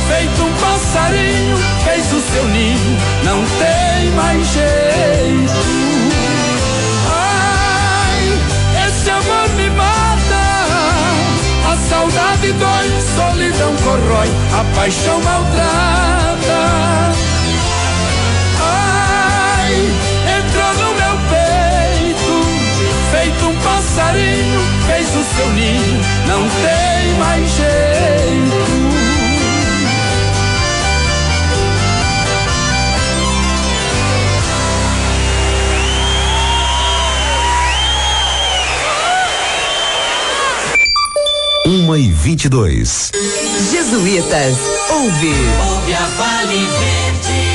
feito um passarinho, fez o seu ninho, não tem mais jeito. Ai, esse amor me mata, a saudade dói, solidão corrói, a paixão maltrata. Ai, entrou no meu peito, feito um passarinho, fez o seu ninho, não tem mais jeito. Uma e 22. Jesuítas, ouve a Vale Verde.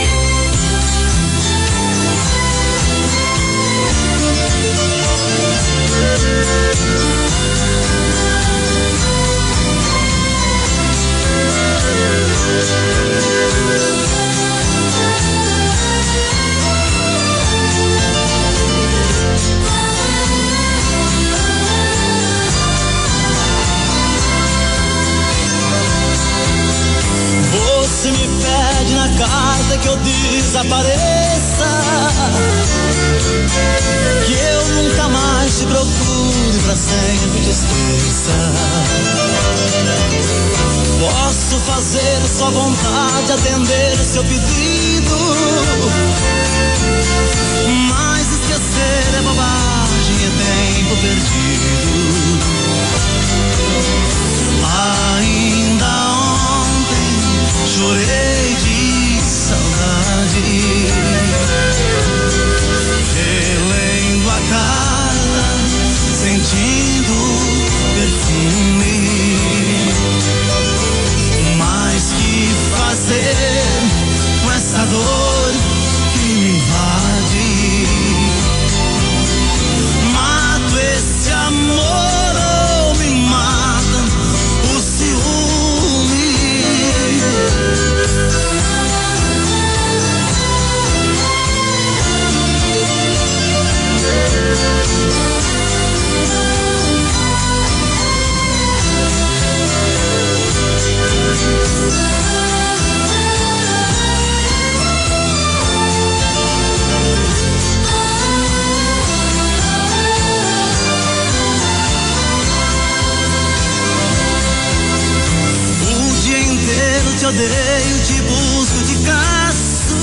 Você me pede na carta que eu desapareça, que eu nunca mais te procure, pra sempre te esqueça. Posso fazer sua vontade, atender o seu pedido, mas esquecer é bobagem, é tempo perdido. Ainda ontem chorei de saudade, relendo a carta, sentindo perfume. Mas que fazer com essa dor que me invade? Mato esse amor ou me mata o ciúme? Te odeio, te busco, te caço,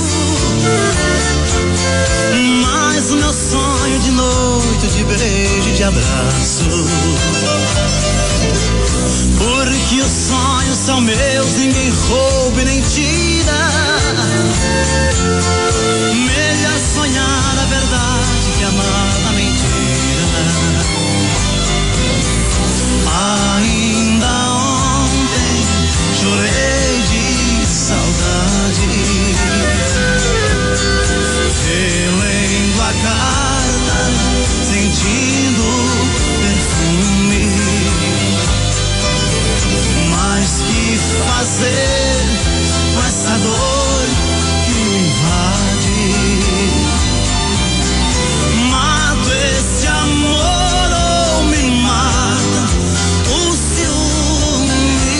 mas o meu sonho de noite, de beijo e de abraço. Porque os sonhos são meus, ninguém rouba e nem tira. Melhor sonhar a verdade que amar a mentira. Ainda ontem chorei de saudade, relendo a carta, sentindo perfume. Mas que fazer com essa dor que me invade? Mato esse amor ou me mata o ciúme?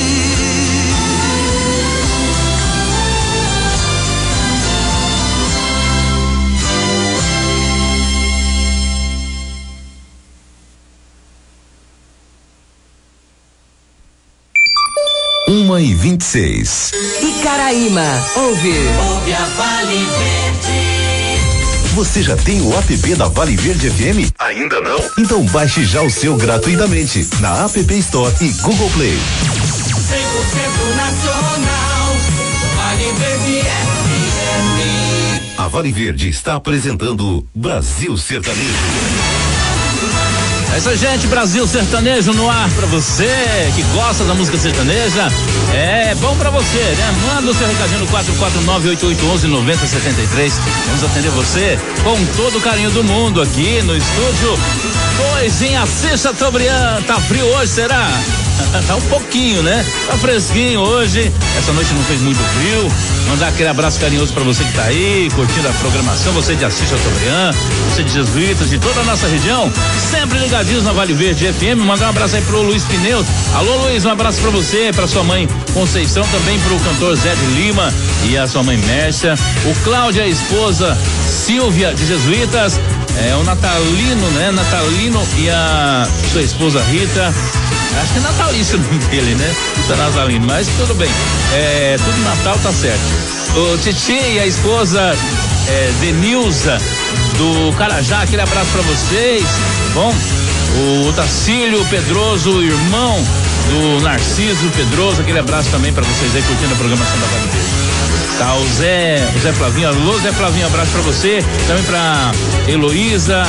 Uma e 26. Icaraíma, ouve a Vale Verde. Você já tem o app da Vale Verde FM? Ainda não? Então baixe já o seu gratuitamente na App Store e Google Play. 100% nacional, Vale Verde FM. A Vale Verde está apresentando Brasil Sertanejo. É isso aí, gente, Brasil Sertanejo no ar pra você que gosta da música sertaneja. É bom pra você, né? Manda o seu recadinho no 449-8811-9073. Vamos atender você com todo o carinho do mundo aqui no estúdio 2 em Assis Chateaubriand. Tá frio hoje, será? Tá um pouquinho, né? Tá fresquinho hoje. Essa noite não fez muito frio. Mandar aquele abraço carinhoso pra você que tá aí, curtindo a programação, você de Assis Chateaubriand, você de Jesuítas, de toda a nossa região, sempre ligadinhos na Vale Verde FM. Mandar um abraço aí pro Luiz Pneus. Alô, Luiz, um abraço pra você, pra sua mãe Conceição, também pro cantor Zé de Lima e a sua mãe Mércia. O Cláudia, a esposa Silvia de Jesuítas. É o Natalino, né? Natalino e a sua esposa Rita. Acho que é natalício o nome dele, né? Tá Natalino, mas tudo bem. Tudo Natal tá certo. O Titi e a esposa Denilza do Carajá, aquele abraço pra vocês. Bom, o Tacílio Pedroso, irmão do Narciso Pedroso, aquele abraço também pra vocês aí curtindo a programação da Vale Verde. Tá, o Zé Flavinho, alô Zé Flavinho, abraço pra você, também pra Heloísa,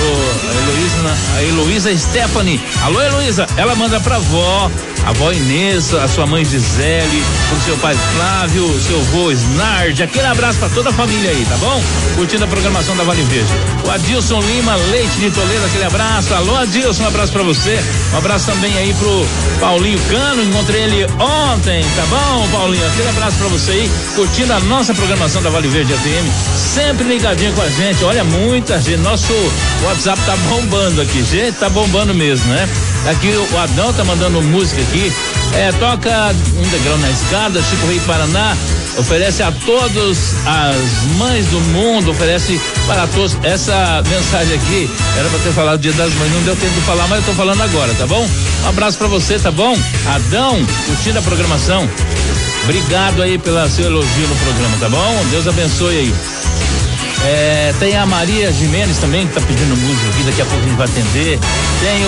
a Heloísa Stephanie, alô Heloísa, ela manda pra a avó Inês, a sua mãe Gisele, pro seu pai Flávio, seu avô Snard, aquele abraço pra toda a família aí, tá bom? Curtindo a programação da Vale Verde. O Adilson Lima, Leite de Toledo, aquele abraço, alô Adilson, um abraço pra você, um abraço também aí pro Paulinho Cano, encontrei ele ontem, tá bom Paulinho, aquele abraço pra você aí, curtindo a nossa programação da Vale Verde FM, sempre ligadinho com a gente, olha, muita gente, nosso WhatsApp tá bombando aqui, gente, tá bombando mesmo, né? Aqui o Adão tá mandando música aqui, toca Um Degrau na Escada, Chico Rei Paraná, oferece a todos as mães do mundo, oferece para todos, essa mensagem aqui, era pra ter falado do Dia das Mães, não deu tempo de falar, mas eu tô falando agora, tá bom? Um abraço pra você, tá bom? Adão, curtindo a programação, obrigado aí pelo seu elogio no programa, tá bom? Deus abençoe aí. Tem a Maria Jimenez também que tá pedindo música aqui, daqui a pouco a gente vai atender. Tem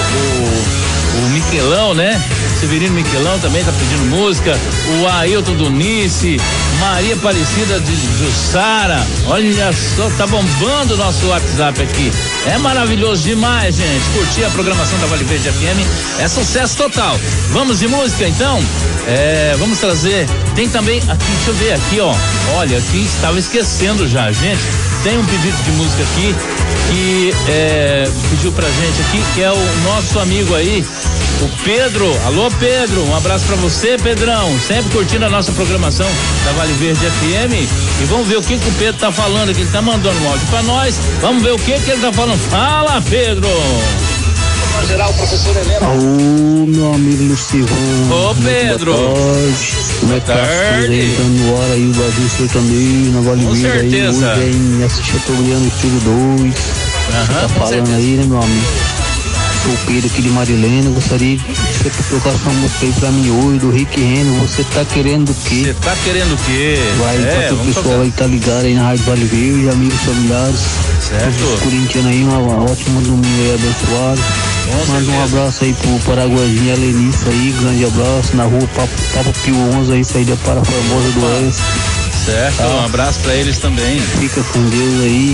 o Miquelão, né? Severino Miquelão também tá pedindo música. O Ailton Dunice, Maria Aparecida de Jussara. Olha só, tá bombando o nosso WhatsApp aqui. É maravilhoso demais, gente. Curtir a programação da Vale Verde FM é sucesso total. Vamos de música então? Vamos trazer. Tem também aqui, deixa eu ver aqui, ó. Olha, aqui estava esquecendo já, gente. Tem um pedido de música aqui que pediu pra gente aqui, que é o nosso amigo aí, o Pedro. Alô Pedro, um abraço pra você, Pedrão, sempre curtindo a nossa programação da Vale Verde FM. E vamos ver o que o Pedro tá falando aqui, ele tá mandando um áudio pra nós, vamos ver o que ele tá falando. Fala, Pedro. Geral, professor Helena. Alô, meu amigo Luciano. Ô, Pedro. Como é que tá dando hora aí o Brasil Sertanejo na Vale Verde aí, hoje é em Assis Chateaubriand, Estúdio 2. Você tá falando certeza. Aí, né, meu amigo? Sou o Pedro aqui de Marilena, gostaria de você tocar essa música aí pra mim hoje, do Rick Renner. Você tá querendo o quê? Você tá querendo o quê? Vai pra todo o pessoal tocar. Aí tá ligado aí na Rádio Vale Verde, amigos familiares. Certo. Os corintianos aí, uma ótima domingo aí abençoado. Manda um abraço aí pro Paraguaizinho e a Lenice aí, grande abraço, na rua Papa Pio 11 aí, saída para Formosa do Oeste. Certo, tá. Um abraço pra eles também. Fica com Deus aí.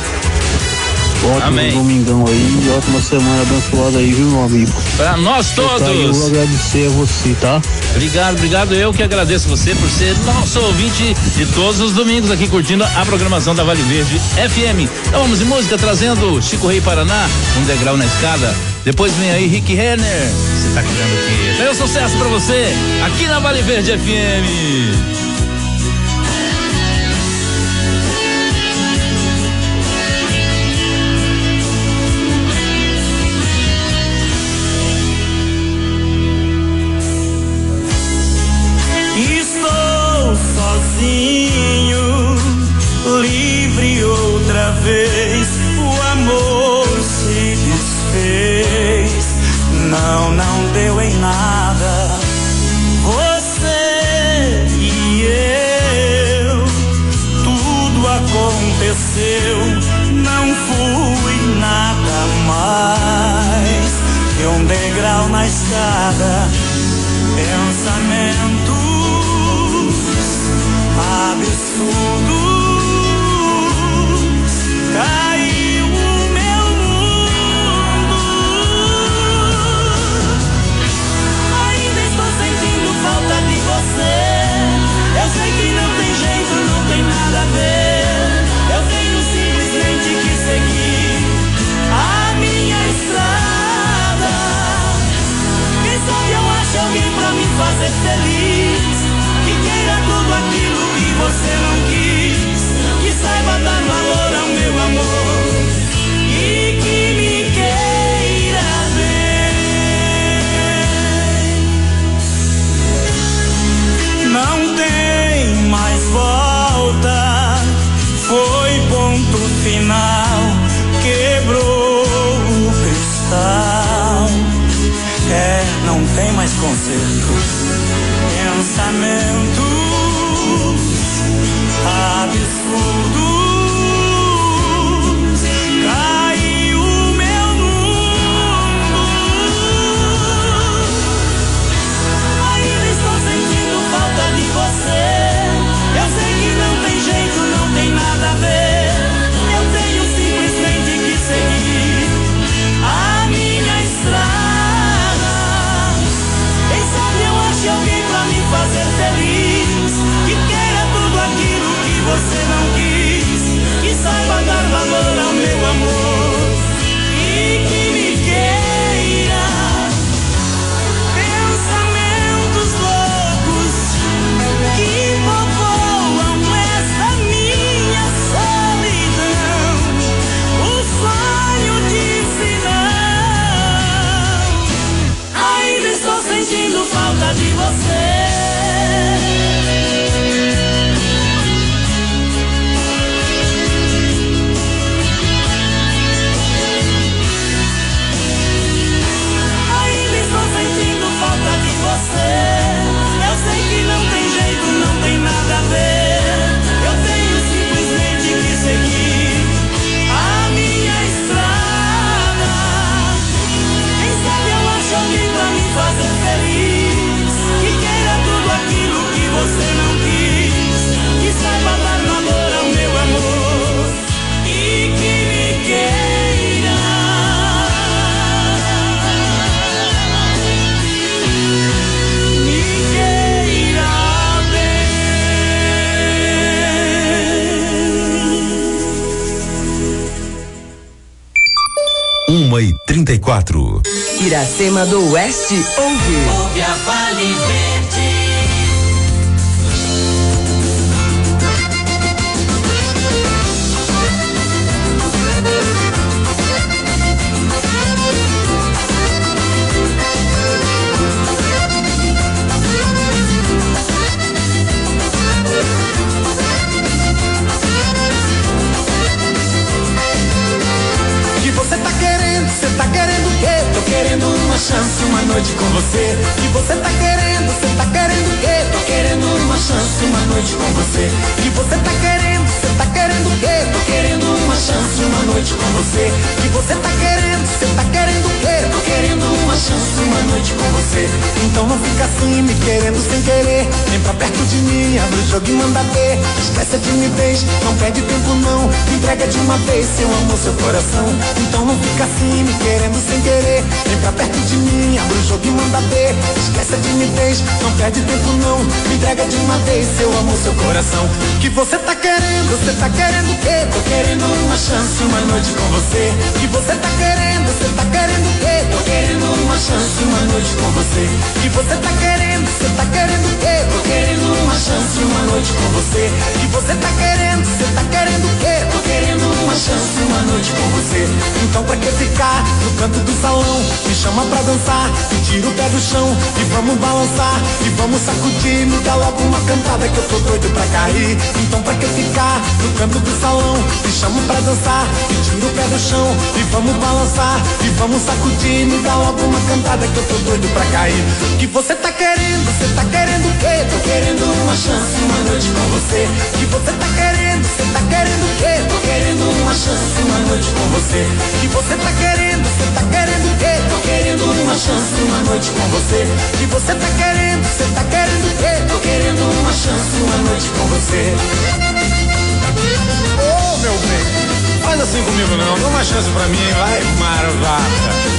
Ótimo Amém. Domingão aí, ótima semana abençoada aí, viu, meu amigo? Pra nós todos. Eu vou agradecer a você, tá? Obrigado, eu que agradeço você por ser nosso ouvinte de todos os domingos aqui curtindo a programação da Vale Verde FM. Então vamos de música, trazendo Chico Rei Paraná, Um Degrau na Escada. Depois vem aí Rick Renner. Você tá querendo o quê? Tem um sucesso pra você aqui na Vale Verde FM. Sozinho, livre outra vez, o amor se desfez, não deu em nada, você e eu, tudo aconteceu, não fui nada mais que um degrau na escada, pensamento absurdos, caiu o meu mundo. 1h34. Iracema do Oeste ouve. Ouve a Vale Verde. Você tá querendo o quê? Tô querendo uma chance, uma noite com você. E você tá querendo o quê? Tô querendo uma chance, uma noite com você. E você tá querendo o quê? Tô querendo uma chance, uma noite com você. E você tá querendo o quê? Tô querendo uma chance, uma noite com você. Então não fica assim, me querendo sem querer. Vem pra perto de mim, abre o jogo e manda ver. Esquece a timidez, não perde tempo não. Entrega de uma vez seu amor, seu coração. Então não fica assim, me querendo sem querer. Vem pra perto de mim, abre o jogo e manda ver. Esquece a timidez, não perde tempo não. Entrega de uma vez seu amor, seu coração. Que você tá querendo o quê? Tô querendo uma chance, uma noite com você. Que você tá querendo o quê? Tô querendo uma chance, uma noite com você. Que você tá querendo o quê? Tô querendo uma chance, uma noite com você. Que você tá querendo o quê? Tô querendo uma chance, uma noite com você. Então pra que ficar no canto do salão? Me chama pra dançar, me tira o pé do chão. E vamos balançar, e vamos sacudir. Me dá logo uma cantada que eu tô doido pra cair. Então pra que ficar no canto do salão? Me chama pra dançar, me tira o pé do chão. E vamos balançar, e vamos sacudir. Me dá logo uma cantada que eu tô doido pra cair. Que você tá querendo o quê? Tô querendo uma chance, uma noite com você. Que você tá querendo o quê? Tô querendo uma chance, uma noite com você. Que você tá querendo o quê? Tô querendo uma chance, uma noite com você. Que você tá querendo o quê? Tô querendo uma chance, uma noite com você. Ô, meu bem, faz assim comigo não, dá uma chance pra mim, vai, marvata.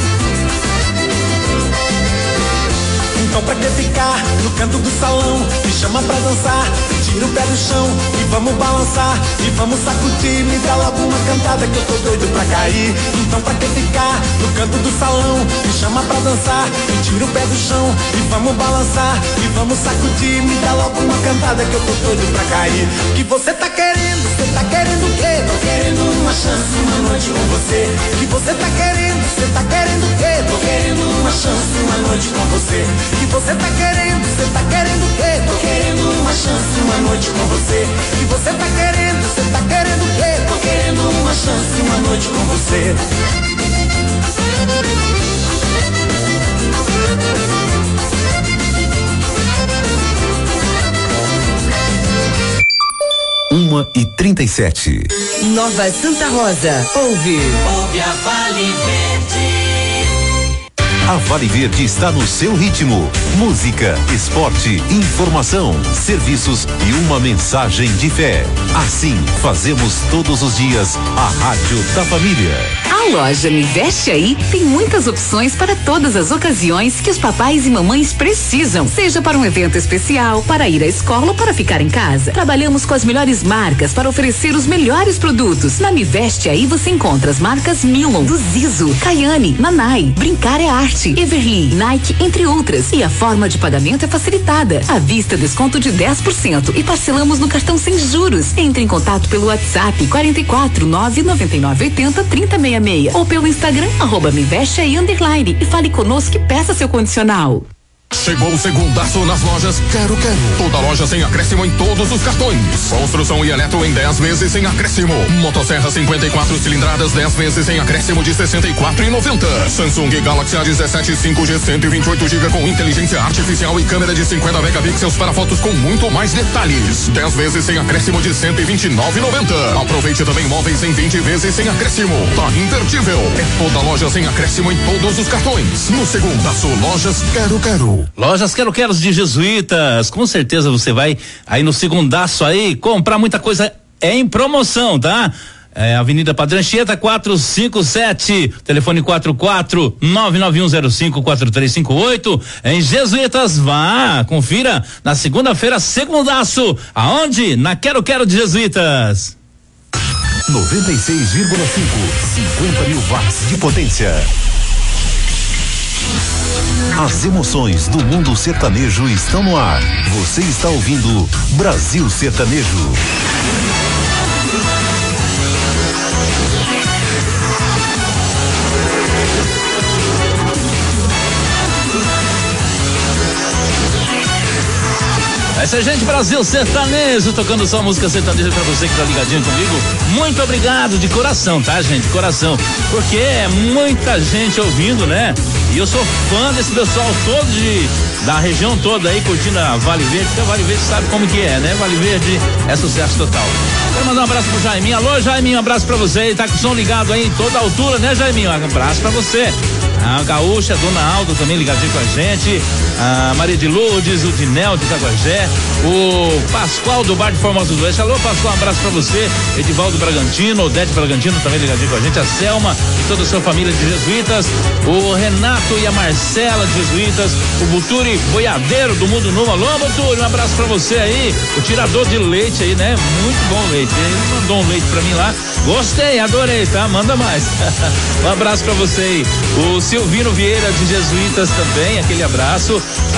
Então pra que ficar no canto do salão? Me chama pra dançar, tira o pé do chão. E vamos balançar, e vamos sacudir. Me dá logo uma cantada que eu tô doido pra cair. Então pra que ficar no canto do salão? Me chama pra dançar, tira o pé do chão. E vamos balançar, e vamos sacudir. Me dá logo uma cantada que eu tô doido pra cair. Que você tá querendo o quê? Tô querendo uma chance, uma noite com você. Que você tá querendo o quê? Tô querendo uma chance, uma noite com você. Que você tá querendo o quê? Tô querendo uma chance, uma noite com você. Que você tá querendo o quê? Tô querendo uma chance, uma noite com você. 1h37. Nova Santa Rosa, ouve. Ouve a Vale Verde. A Vale Verde está no seu ritmo. Música, esporte, informação, serviços e uma mensagem de fé. Assim, fazemos todos os dias a Rádio da Família. A loja Me Veste Aí tem muitas opções para todas as ocasiões que os papais e mamães precisam, seja para um evento especial, para ir à escola ou para ficar em casa. Trabalhamos com as melhores marcas para oferecer os melhores produtos. Na Me Veste Aí você encontra as marcas Milon, do Zizo, Caiane, Nanai, Brincar é Arte, Everly, Nike, entre outras. E a forma de pagamento é facilitada. À vista, desconto de 10% e parcelamos no cartão sem juros. Entre em contato pelo WhatsApp 44 999 80 3066 ou pelo Instagram @mevesteai_ e fale conosco e peça seu condicional. Chegou o segundaço nas lojas Quero Quero. Toda loja sem acréscimo em todos os cartões. Construção e eletro em 10 vezes sem acréscimo. Motosserra 54 cilindradas 10 vezes sem acréscimo de R$ 64,90. Samsung Galaxy A17 5G 128 GB com inteligência artificial e câmera de 50 megapixels para fotos com muito mais detalhes. 10 vezes sem acréscimo de R$ 129,90. Aproveite também móveis em 20 vezes sem acréscimo. Tá imperdível. É toda loja sem acréscimo em todos os cartões. No segundaço, lojas Quero Quero. Lojas Quero Queros de Jesuítas, com certeza você vai aí no segundaço aí comprar muita coisa em promoção, tá? Avenida Padre Anchieta 457, telefone 44 99105 4358. Em Jesuítas, vá, confira na segunda-feira, segundaço. Aonde? Na Quero Quero de Jesuítas. 96,5. 50 mil watts de potência. As emoções do mundo sertanejo estão no ar. Você está ouvindo Brasil Sertanejo. Essa é gente, Brasil Sertanejo, tocando só música sertaneja pra você que tá ligadinho comigo. Muito obrigado de coração, tá, gente? De coração. Porque é muita gente ouvindo, né? E eu sou fã desse pessoal todo da região toda aí, curtindo a Vale Verde, porque a Vale Verde sabe como que é, né? Vale Verde é sucesso total. Quero mandar um abraço pro Jaiminho. Alô, Jaiminho, um abraço pra você. Ele tá com o som ligado aí em toda a altura, né, Jaiminho? Um abraço pra você. A Gaúcha, a Dona Alda também ligadinho com a gente, a Maria de Lourdes, o Dinel de Itaguajé, o Pascoal do Bar de Formosa do Oeste. Alô, Pascoal, um abraço pra você. Edivaldo Bragantino, Odete Bragantino também ligadinho com a gente, a Selma e toda a sua família de jesuítas, o Renato e a Marcela de jesuítas, o Buturi Boiadeiro do Mundo Novo. Alô, Buturi, um abraço pra você aí, o tirador de leite aí, né? Muito bom leite. Ele mandou um leite pra mim lá. Gostei, adorei, tá? Manda mais. Um abraço pra você aí. O Silvino Vieira de Jesuítas também, aquele abraço.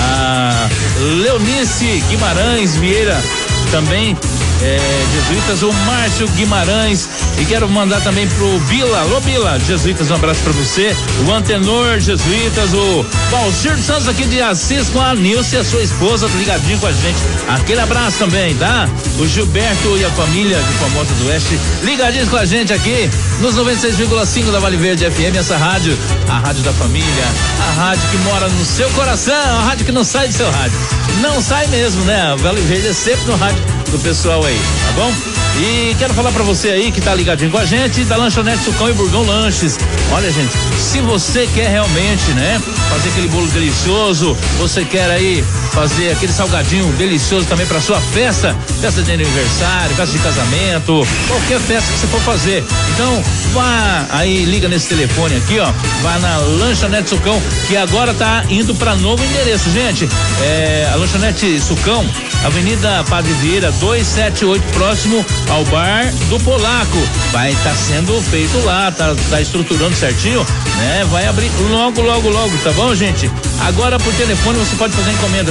A Leonice Guimarães Vieira também, Jesuítas, o Márcio Guimarães, e quero mandar também pro Bila. Alô, Bila, Jesuítas, um abraço pra você. O Antenor Jesuítas, o Valcir Santos aqui de Assis com a Nilce e a sua esposa ligadinho com a gente. Aquele abraço também, tá? O Gilberto e a família de Formosa do Oeste ligadinhos com a gente aqui nos 96,5 da Vale Verde FM, essa rádio, a rádio da família, a rádio que mora no seu coração, a rádio que não sai do seu rádio. Não sai mesmo, né? A Vale Verde é sempre no rádio do pessoal aí, tá bom? E quero falar pra você aí que tá ligadinho com a gente da Lanchonete Sucão e Burgão Lanches. Olha, gente, se você quer realmente, né, fazer aquele bolo delicioso, você quer aí fazer aquele salgadinho delicioso também pra sua festa de aniversário, festa de casamento, qualquer festa que você for fazer. Então, vá aí, liga nesse telefone aqui, ó, vá na Lanchonete Sucão, que agora tá indo pra novo endereço, gente. A Lanchonete Sucão, Avenida Padre Vieira 278, próximo ao Bar do Polaco. Vai estar sendo feito lá, tá estruturando certinho, né? Vai abrir logo, tá bom, gente? Agora por telefone você pode fazer encomenda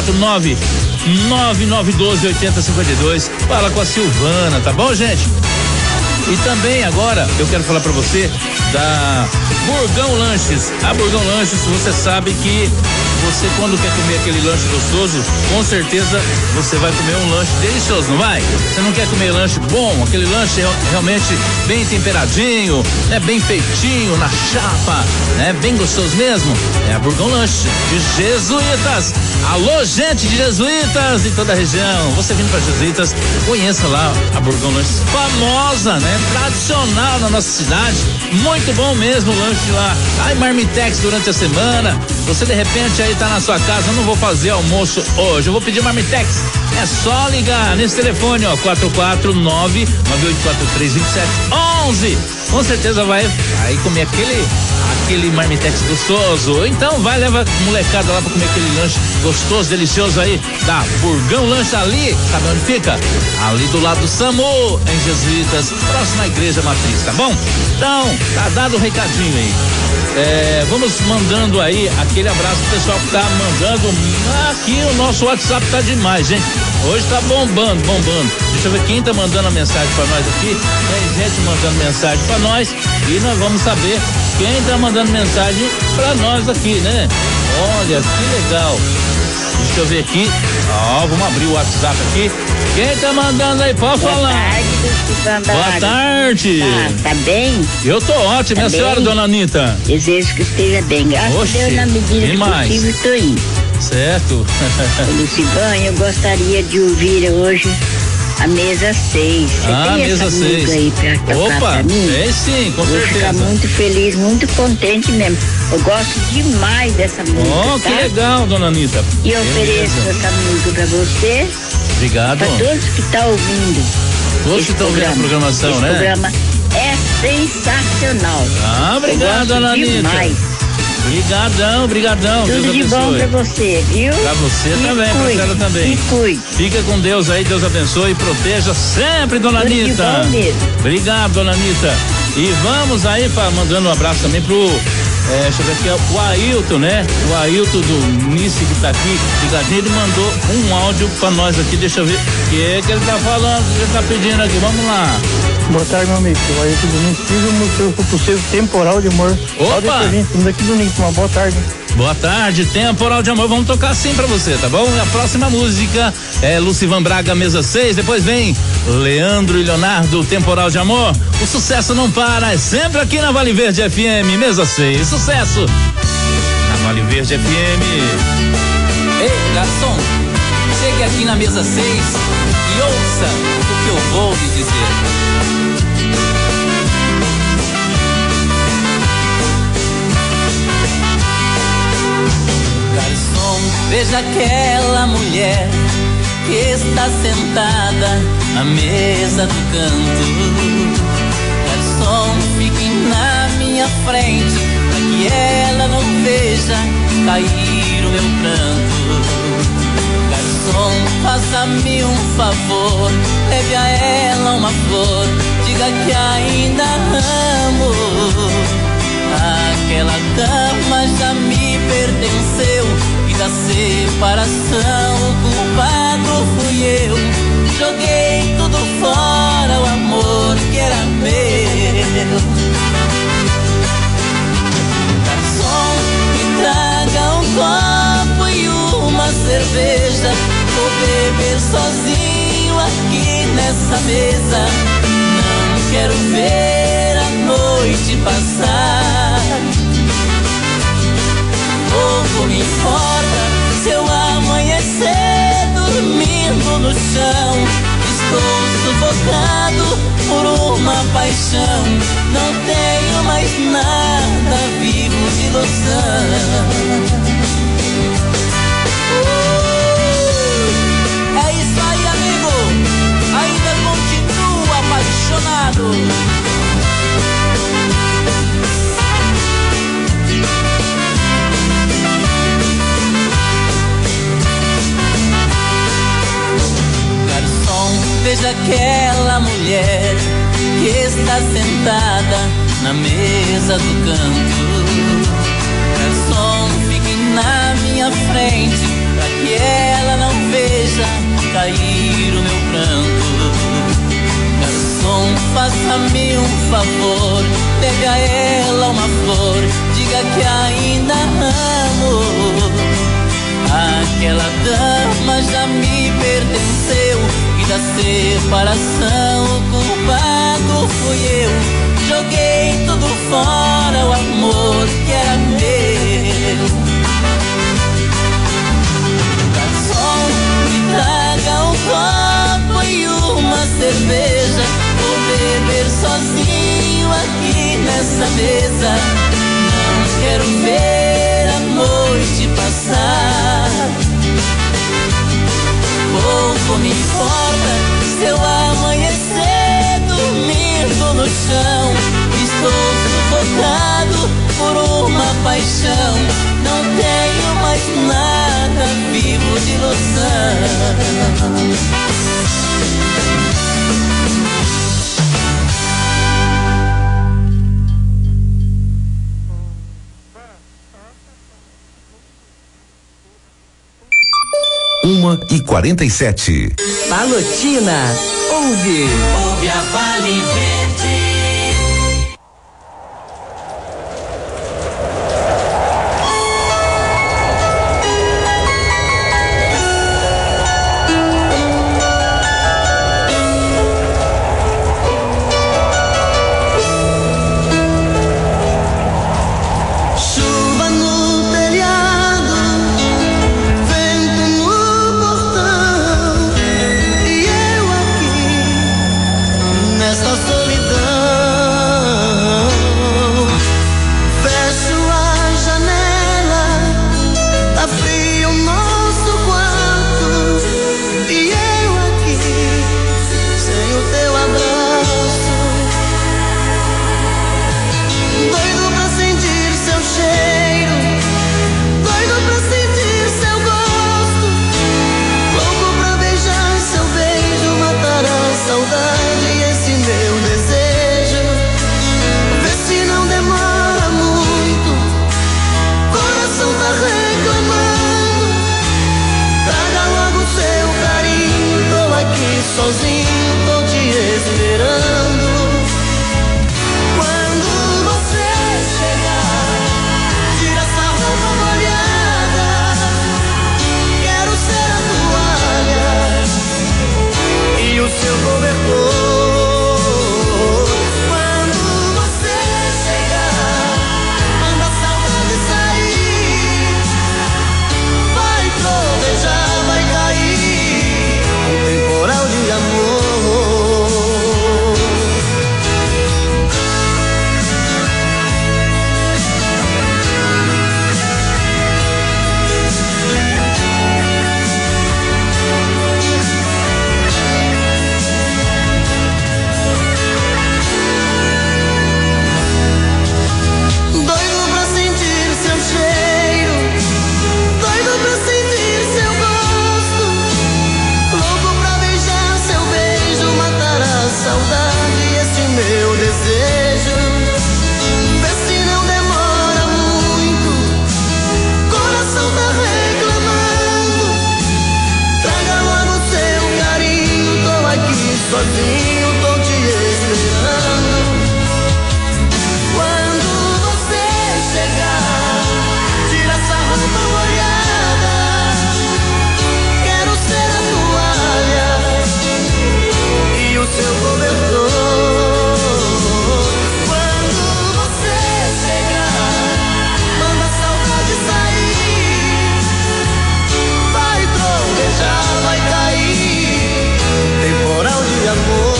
449-9912-8052. Fala com a Silvana, tá bom, gente? E também agora eu quero falar pra você da Burgão Lanches. A Burgão Lanches, você sabe que você, quando quer comer aquele lanche gostoso, com certeza você vai comer um lanche delicioso, não vai? Você não quer comer lanche bom, aquele lanche realmente bem temperadinho, né? Bem feitinho, na chapa, né? Bem gostoso mesmo. É a Burgão Lanche de Jesuítas. Alô, gente de Jesuítas e toda a região. Você vindo pra Jesuítas, conheça lá a Burgão Lanches, famosa, né? Tradicional na nossa cidade. Muito bom mesmo o lanche lá. Ai, marmitex durante a semana. Você de repente aí tá na sua casa, eu não vou fazer almoço hoje, eu vou pedir marmitex. É só ligar nesse telefone, ó, 449-9843-2711. Com certeza vai comer aquele marmitex gostoso. Ou então vai, leva a molecada lá pra comer aquele lanche gostoso, delicioso aí da Burgão Lanche ali, sabe onde fica? Ali do lado do SAMU, em Jesuítas, próxima à Igreja Matriz, tá bom? Então, tá dado o recadinho aí. Vamos mandando aí aquele abraço pro pessoal que tá mandando. Aqui o nosso WhatsApp tá demais, gente. Hoje tá bombando. Deixa eu ver quem tá mandando a mensagem pra nós aqui. Tem gente mandando mensagem pra nós e nós vamos saber quem tá mandando mensagem pra nós aqui, né? Olha, que legal. Deixa eu ver aqui. Vamos abrir o WhatsApp aqui. Quem tá mandando aí? Pode falar. Boa tarde. Tá bem? Eu tô ótimo, tá minha bem? Senhora, dona Anitta. Desejo que esteja bem. Graças a Deus, na medida que possível, tô indo. Certo. Lucibã, eu gostaria de ouvir hoje a mesa 6. Você tem mesa essa 6 aí pra tocar pra mim? Sim, com certeza. Vou ficar muito feliz, muito contente mesmo. Eu gosto demais dessa música. Que legal, dona Anitta. E eu ofereço essa música pra você. Obrigado. Pra todos que estão ouvindo. Todos que estão ouvindo a programação, né? Esse programa é sensacional. Obrigado, dona Anitta. Brigadão. Tudo Deus de abençoe. bom pra você, viu? Pra você também, pra senhora também. Se cuide. Fica com Deus aí, Deus abençoe e proteja sempre, dona Tudo de Anitta. bom mesmo. Obrigado, dona Anitta. E vamos aí, mandando um abraço também pro, deixa eu ver aqui, o Ailton, né? O Ailton do Nice que tá aqui, ligadinho, ele mandou um áudio pra nós aqui, deixa eu ver o que ele tá falando, o que ele tá pedindo aqui, vamos lá. Boa tarde, meu amigo. O Ailton do Nice, diga o motivo possível temporal de amor. Opa! Estamos aqui do Nice, uma boa tarde. Boa tarde, temporal de amor, vamos tocar assim pra você, tá bom? A próxima música é Lucivan Braga, mesa 6, depois vem Leandro e Leonardo, temporal de amor. O sucesso não para, é sempre aqui na Vale Verde FM, mesa 6, sucesso na Vale Verde FM. Ei, garçom, chegue aqui na mesa 6 e ouça o que eu vou lhe dizer. Veja aquela mulher que está sentada à mesa do canto. Garçom, fique na minha frente para que ela não veja cair o meu pranto. Garçom, faça-me um favor, leve a ela uma flor, diga que ainda amo. Aquela dama já me pertenceu e da separação o culpado fui eu. Joguei tudo fora, o amor que era meu. Garçom, me traga um copo e uma cerveja. Vou beber sozinho aqui nessa mesa. Não quero ver a noite passar. Pouco me importa se eu amanhecer dormindo no chão. Estou sufocado por uma paixão. Não tenho mais nada, vivo de ilusão. É isso aí, amigo. Ainda continuo apaixonado. Veja aquela mulher que está sentada na mesa do canto. Garçom, fique na minha frente para que ela não veja cair o meu pranto. Garçom, faça-me um favor, dê a ela uma flor, diga que ainda amo. Aquela dama já me pertenceu e da separação o culpado fui eu. Joguei tudo fora, o amor que era meu. Garçom, me traga um copo e uma cerveja. Vou beber sozinho aqui nessa mesa. Não quero ver a noite passar. Pouco me importa se eu amanhecer dormindo no chão. Estou sufocado por uma paixão. Não tenho mais nada, vivo de ilusão. 1h47. Palotina, ouve. Ouve a Vale Verde. Nesta solidão sozinho, tô te esperando. Quando você chegar, tira essa roupa molhada, quero ser a toalha e o seu cobertor. Quando você chegar, manda a saudade sair, vai trovejar, vai cair um temporal de amor. Doido pra sentir seu cheiro, doido pra sentir seu gosto, louco pra beijar seu beijo, matar a saudade, esse meu desejo. Vê se não demora muito, coração tá reclamando. Traga logo seu carinho, tô aqui sozinho, tô te esperando. Quando você chegar, tira essa roupa molhada, quero ser a toalha e o seu cobertor. Quando você chegar, manda a saudade sair, vai trovejar, vai cair temporal de amor.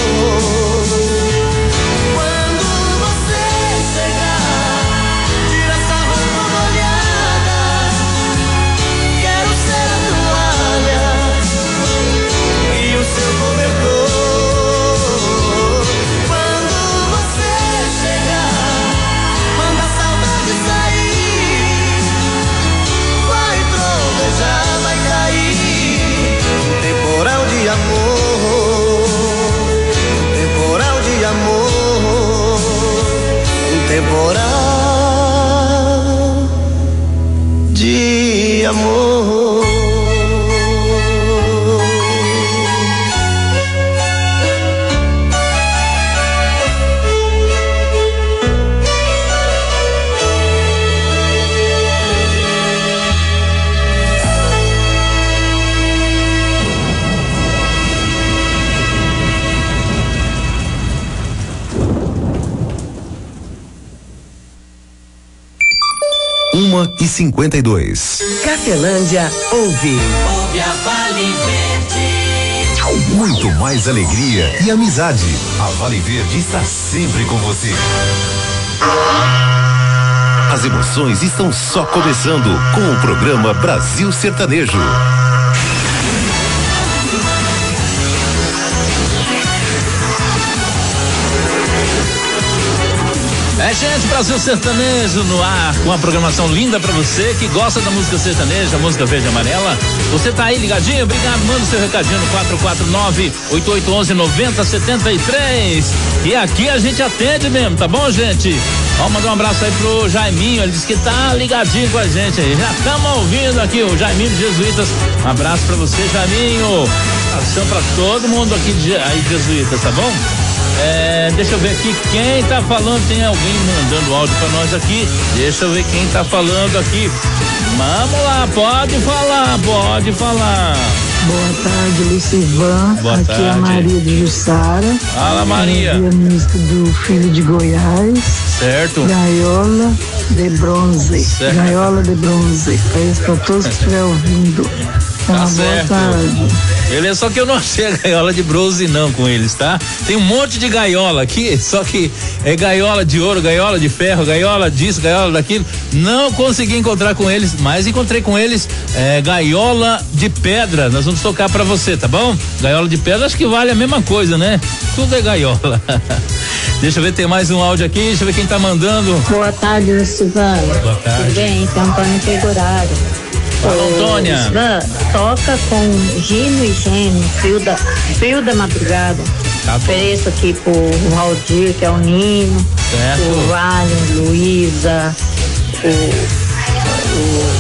Quando você chegar, tira essa roupa molhada, quero ser a toalha e o seu cobertor. Quando você chegar, manda a saudade sair, vai trovejar, vai cair temporal de amor, temporal de amor, temporal de amor. Uma e 52. Cafelândia ouve. Ouve a Vale Verde. Muito mais alegria e amizade. A Vale Verde está sempre com você. As emoções estão só começando com o programa Brasil Sertanejo. É, gente, Brasil Sertanejo no ar, com uma programação linda pra você que gosta da música sertaneja, a música verde e amarela. Você tá aí ligadinho? Obrigado, manda o seu recadinho no 449-8811-9073. E aqui a gente atende mesmo, tá bom, gente? Vamos mandar um abraço aí pro Jaiminho, ele disse que tá ligadinho com a gente aí. Já estamos ouvindo aqui o Jaiminho de Jesuítas. Um abraço pra você, Jaiminho. Abração pra todo mundo aqui aí de Jesuítas, tá bom? Deixa eu ver aqui quem tá falando. Tem alguém mandando áudio pra nós aqui. Deixa eu ver quem tá falando aqui. Vamos lá, pode falar, pode falar. Boa tarde, Lucivan. Boa aqui tarde. é a Maria de Jussara. Fala, Maria. A música do Filho de Goiás. Certo. Gaiola de Bronze. Certo. Gaiola de Bronze. É isso pra todos que estiverem ouvindo. Tá Boa certo. tarde. Beleza, só que eu não achei a gaiola de bronze não com eles, tá? Tem um monte de gaiola aqui, só que é gaiola de ouro, gaiola de ferro, gaiola disso, gaiola daquilo. Não consegui encontrar com eles, mas encontrei com eles gaiola de pedra. Nós vamos tocar pra você, tá bom? Gaiola de pedra, acho que vale a mesma coisa, né? Tudo é gaiola. Deixa eu ver, tem mais um áudio aqui, deixa eu ver quem tá mandando. Boa tarde, Lucivana. Boa tarde. Tudo bem? Aqui é Antônio Figurado. Fala, Antônia. Lucivana, toca com Gino e Gênio, fio da madrugada. Tá bom. Ofereço aqui pro Valdir, que é o Nino. Certo. O Ryan, Luísa, o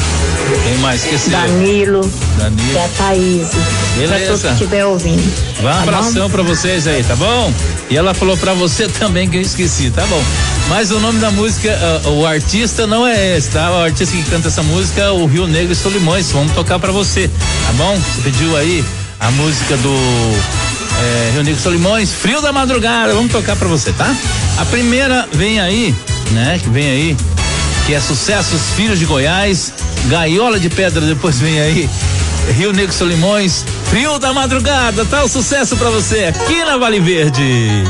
Quem mais esqueceu? Danilo. E a Thaís. Beleza. Pra todos que estiver ouvindo. Um abração pra vocês aí, tá bom? E ela falou pra você também que eu esqueci, tá bom? Mas o nome da música, o artista não é esse, tá? O artista que canta essa música é o Rio Negro e Solimões. Vamos tocar pra você, tá bom? Você pediu aí a música do Rio Negro e Solimões, Frio da Madrugada. Vamos tocar pra você, tá? A primeira vem aí, né? Que vem aí, que é Sucessos, Filhos de Goiás, Gaiola de Pedra. Depois vem aí Rio Negro e Solimões, Frio da Madrugada. Tá o sucesso pra você aqui na Vale Verde.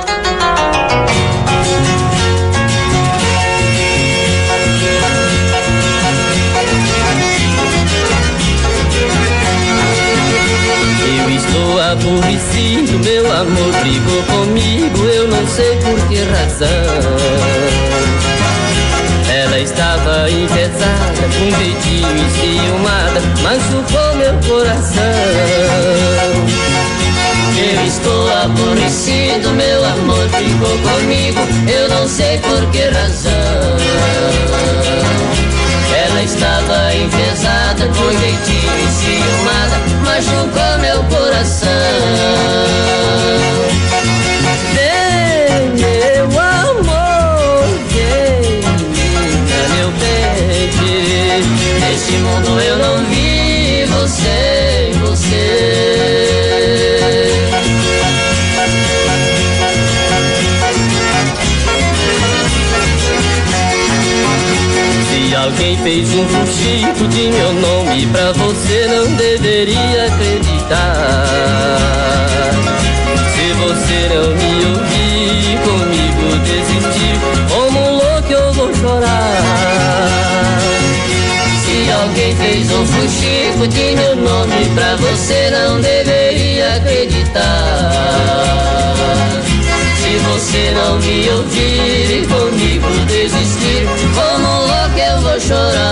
Aborrecido, meu amor brigou comigo, eu não sei por que razão. Ela estava enfesada, com jeitinho enciumada, machucou meu coração. Eu estou aborrecido, meu amor brigou comigo, eu não sei por que razão. Ela estava enfesada, com jeitinho enciumada, machucou meu coração. Vem, meu amor, vem, meu bem. Neste mundo eu não vi você, Se alguém fez um fuxico de meu nome pra você, não deveria acreditar. Se você não me ouvir, comigo desistir, como um louco eu vou chorar. Se alguém fez um fuxico de meu nome pra você, não deveria acreditar. Se você não me ouvir e comigo desistir, como um louco eu vou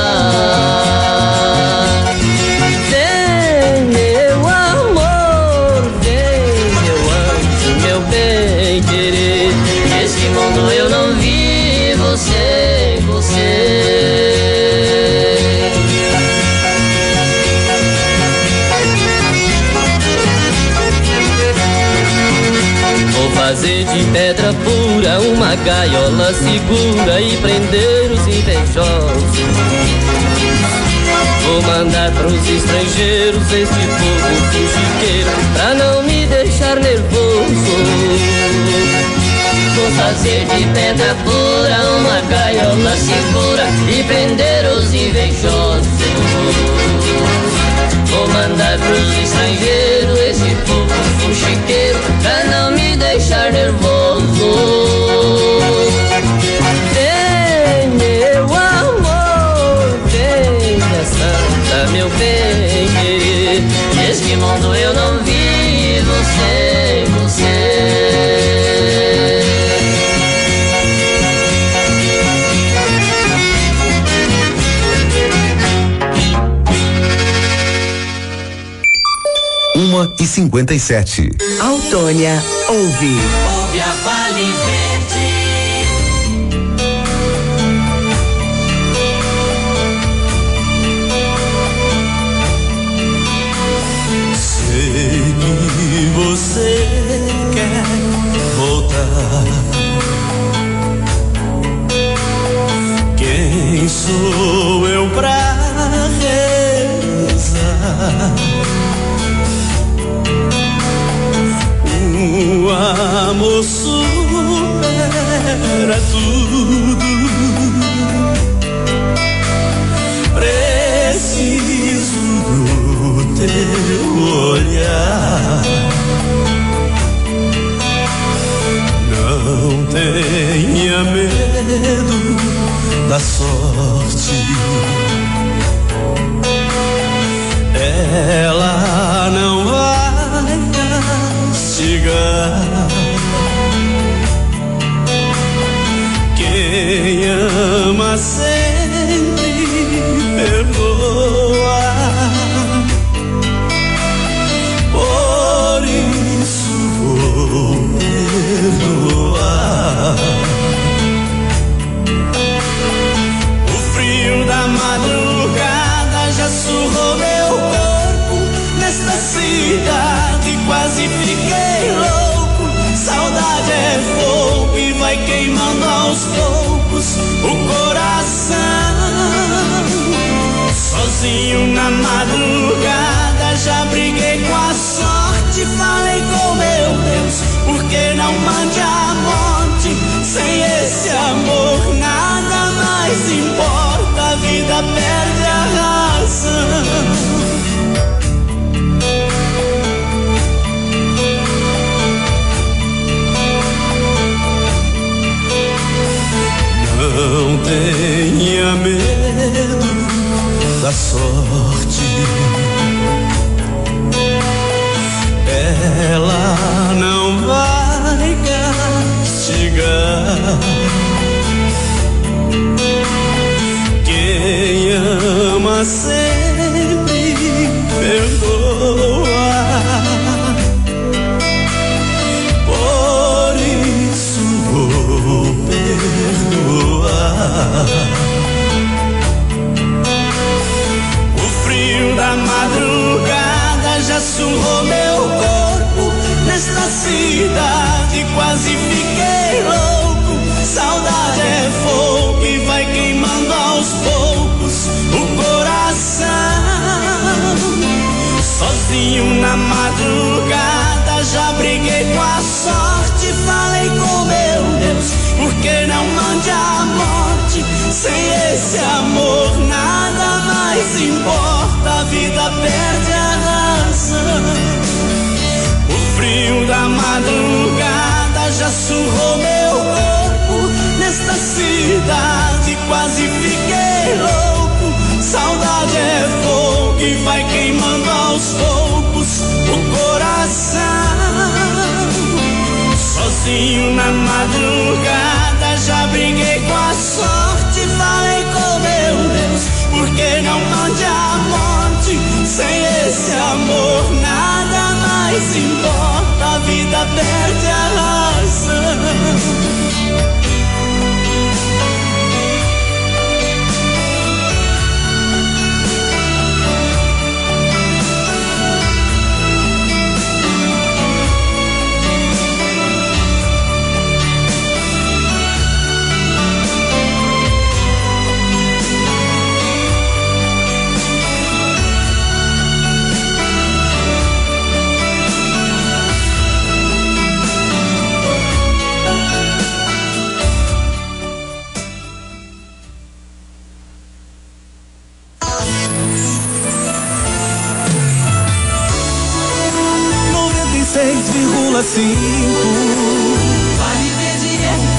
chorar. Vem, meu amor, vem, meu anjo, meu bem querer. Nesse mundo eu não vi você, Vou fazer de pedra pura uma gaiola segura e prender os invejosos. Vou mandar pros estrangeiros este povo fuxiqueiro pra não me deixar nervoso. Vou fazer de pedra pura uma gaiola segura e prender os invejosos. Vou mandar pros estrangeiros esse povo fuxiqueiro pra não me deixar nervoso. Vem, meu amor, venha santa, meu bem querer. Neste mundo eu não vi você, Uma e 57. Autônia ouve. Ouve a Vale Verde. Sei que você quer voltar. Quem sou eu pra rezar? O amor supera tudo. Preciso do teu olhar. Não tenha medo da sorte. Ela não vai castigar. Quem ama sempre perdoa. Por isso vou perdoar. O frio da madrugada madrugada já briguei com a sorte, falei com meu Deus, porque não mande a morte. Sem esse amor nada mais importa, a vida perde a razão. Não tenha medo da sorte, ela não vai castigar. Quem ama sempre perdoa. Por isso vou perdoar. O frio da madrugada já surrou meu corpo. Nesta cidade quase fiquei louco. Saudade é fogo que vai queimando aos poucos o coração. Sozinho na madrugada já briguei com a sorte, falei com meu Deus, porque não mande a morte. Sem esse amor nada mais importa, a vida perde a razão. O frio da madrugada já surrou meu corpo. Nesta cidade quase fiquei louco. Saudade é fogo que vai queimando aos poucos o coração. Sozinho na madrugada já briguei com a sorte, falei com meu Deus, porque não mande a morte. Sem esse amor nada mais importa, a vida perde a razão. Vale Verde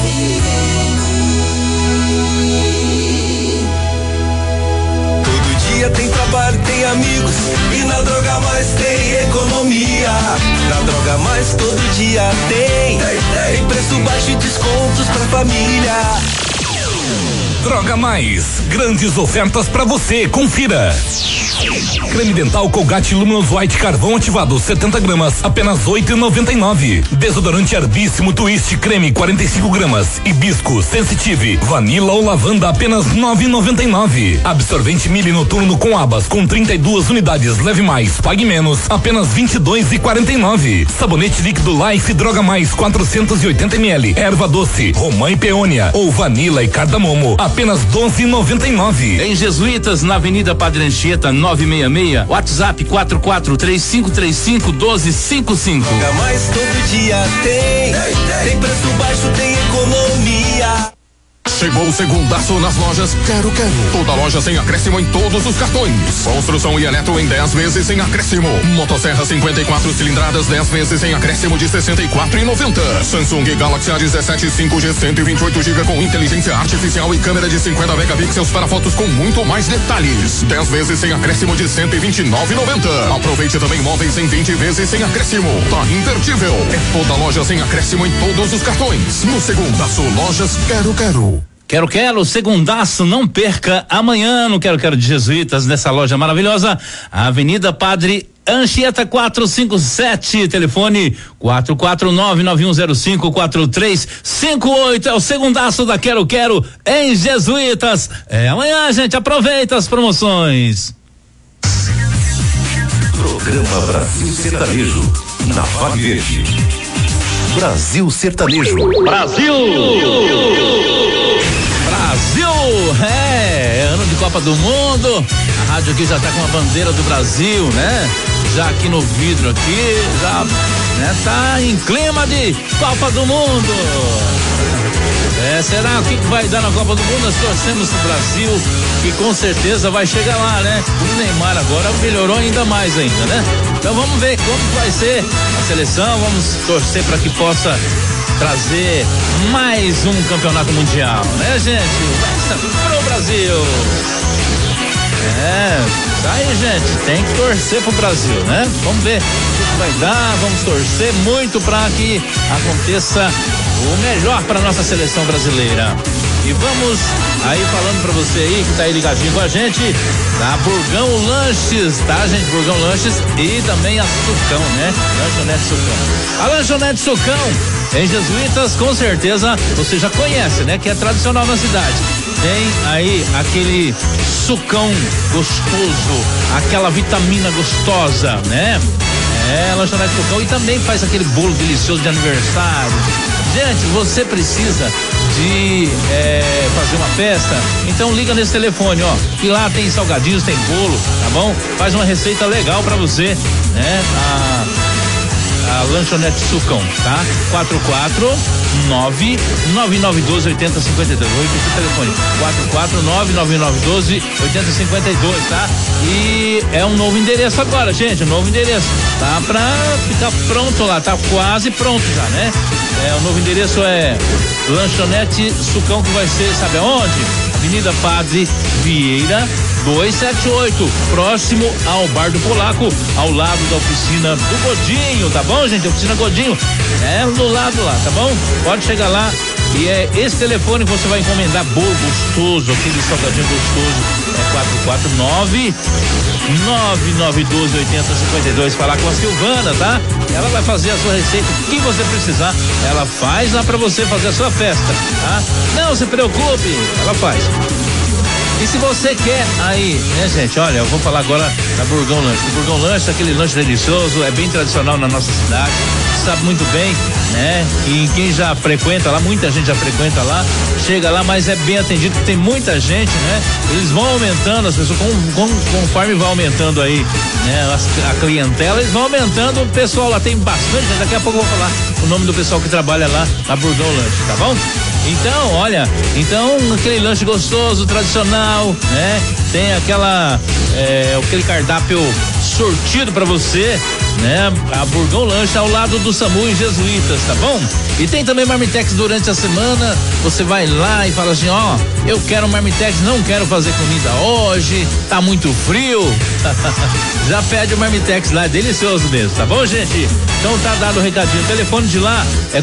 Todo dia tem trabalho, tem amigos, e na Droga Mais tem economia. Na Droga Mais todo dia tem preço baixo e descontos pra família. Droga Mais, grandes ofertas pra você, confira. Creme dental Colgate Luminous White carvão ativado 70 gramas, apenas R$8,99. Desodorante Herbíssimo Twist creme 45 gramas. Hibisco Sensitive Vanilla ou Lavanda, apenas R$9,99. Absorvente Mili Noturno com abas com 32 unidades, leve mais, pague menos, apenas R$22,49. Sabonete líquido Life Droga Mais 480 ml, erva doce, romã e peônia ou vanila e cardamomo, apenas R$12,99. Em Jesuítas, na Avenida Padre Anchieta 966, WhatsApp 4435351255. Droga Mais todo dia tem preço baixo, tem economia. Chegou o segundaço nas lojas Quero Quero. Toda loja sem acréscimo em todos os cartões. Construção e eletro em 10 vezes sem acréscimo. Motosserra 54 cilindradas 10 vezes sem acréscimo de R$64,90. Samsung Galaxy A17 5G 128 GB com inteligência artificial e câmera de 50 megapixels para fotos com muito mais detalhes. 10 vezes sem acréscimo de R$129,90. Aproveite também móveis em 20 vezes sem acréscimo. Tá imperdível. É toda loja sem acréscimo em todos os cartões. No segundaço, lojas Quero Quero. Quero, segundaço, não perca amanhã no Quero de Jesuítas, nessa loja maravilhosa, Avenida Padre Anchieta 457, telefone 449-9105-4358, é o segundaço da Quero em Jesuítas. É amanhã, gente, aproveita as promoções. Programa Brasil Sertanejo, na Vale Verde. Brasil Sertanejo. Brasil! É ano de Copa do Mundo, rádio aqui já tá com a bandeira do Brasil, né? Já aqui no vidro aqui, já, né? Tá em clima de Copa do Mundo. Será o que vai dar na Copa do Mundo? Nós torcemos pro Brasil, que com certeza vai chegar lá, né? O Neymar agora melhorou ainda mais ainda, né? Então vamos ver como vai ser a seleção, vamos torcer para que possa trazer mais um campeonato mundial, né, gente? Essa pro Brasil. Tá aí, gente, tem que torcer pro Brasil, né? Vamos ver o que vai dar, vamos torcer muito para que aconteça o melhor para nossa seleção brasileira. E vamos aí falando pra você aí que tá aí ligadinho com a gente, da Burgão Lanches, tá, gente? Burgão Lanches e também a Sucão, né? Lanchonete Sucão. A Lanchonete Sucão, em Jesuítas, com certeza você já conhece, né? Que é tradicional na cidade. Tem aí aquele sucão gostoso, aquela vitamina gostosa, né? Lanchonete Sucão, e também faz aquele bolo delicioso de aniversário. Gente, você precisa de fazer uma festa, então liga nesse telefone, ó, que lá tem salgadinhos, tem bolo, tá bom? Faz uma receita legal pra você, né? A Lanchonete Sucão, tá? 449-9912-8052. Vou repetir o telefone, 449-9912-8052, tá? E é um novo endereço agora, gente, um novo endereço, tá? Pra ficar pronto lá, tá quase pronto já, né? O novo endereço é Lanchonete Sucão, que vai ser, sabe aonde? Avenida Padre Vieira 278, próximo ao Bar do Polaco, ao lado da oficina do Godinho, tá bom, gente? Oficina Godinho, do lado lá, tá bom? Pode chegar lá e é esse telefone que você vai encomendar bolo gostoso, aquele salgadinho gostoso, 449-9912-8052, falar com a Silvana, tá? Ela vai fazer a sua receita, o que você precisar, ela faz lá pra você fazer a sua festa, tá? Não se preocupe, ela faz. E se você quer aí, né, gente, olha, eu vou falar agora da Burgão Lanche. O Burgão Lanche, aquele lanche delicioso, é bem tradicional na nossa cidade, sabe muito bem, né? E quem já frequenta lá, muita gente já frequenta lá, chega lá, mas é bem atendido, tem muita gente, né? Eles vão aumentando, as pessoas, conforme vai aumentando aí, né? A clientela, eles vão aumentando, o pessoal lá tem bastante, daqui a pouco eu vou falar o nome do pessoal que trabalha lá na Burgão Lanche, tá bom? Então, olha, aquele lanche gostoso, tradicional, né? Tem aquele cardápio sortido pra você, né? A Burgão Lanche ao lado do SAMU em Jesuítas, tá bom? E tem também marmitex durante a semana, você vai lá e fala assim, ó, eu quero marmitex, não quero fazer comida hoje, tá muito frio, já pede o marmitex lá, é delicioso mesmo, tá bom, gente? Então tá dado o recadinho, o telefone de lá é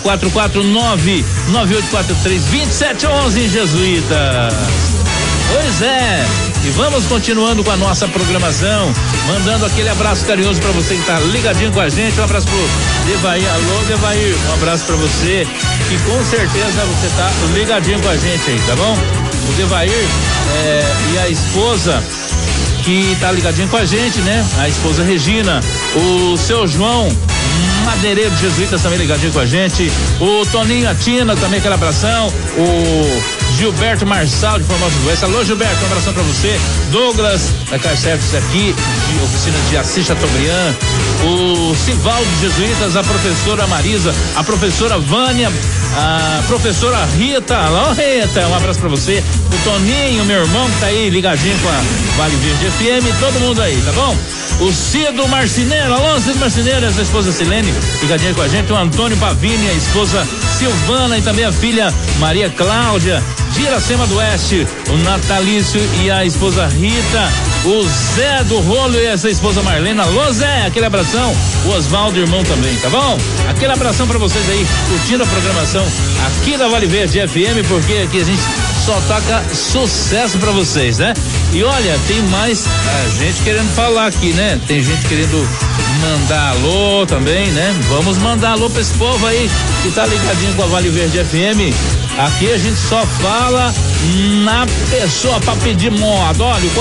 449-9843-2711 em Jesuítas. Pois é, e vamos continuando com a nossa programação, mandando aquele abraço carinhoso pra você que tá ligadinho com a gente, um abraço pro Devair, alô Devair, um abraço pra você, que com certeza você tá ligadinho com a gente aí, tá bom? O Devair e a esposa que tá ligadinho com a gente, né? A esposa Regina, o seu João Madeireiro de Jesuítas também ligadinho com a gente, o Toninho, a Tina também, aquele abração, o Gilberto Marçal de Formosa do Oeste, alô Gilberto, um abração pra você, Douglas da Car Service aqui, de oficina de Assis Chateaubriand, o Sivaldo de Jesuítas, a professora Marisa, a professora Vânia, a professora Rita, alô Rita, um abraço pra você, o Toninho, meu irmão que tá aí ligadinho com a Vale Verde FM, todo mundo aí, tá bom? O Cido Marcineiro, alô Cido Marcineiro, essa esposa Silene, ligadinha com a gente, o Antônio Pavini, a esposa Silvana e também a filha Maria Cláudia, de Iracema do Oeste, o Natalício e a esposa Rita, o Zé do Rolo e essa esposa Marlena, alô Zé, aquele abração, o Osvaldo, irmão também, tá bom? Aquele abração pra vocês aí, curtindo a programação aqui da Vale Verde FM, porque aqui a gente só toca sucesso pra vocês, né? E olha, tem mais gente querendo falar aqui, né? Tem gente querendo mandar alô também, né? Vamos mandar alô pra esse povo aí que tá ligadinho com a Vale Verde FM. Aqui a gente só fala na pessoa pra pedir moda. Olha, o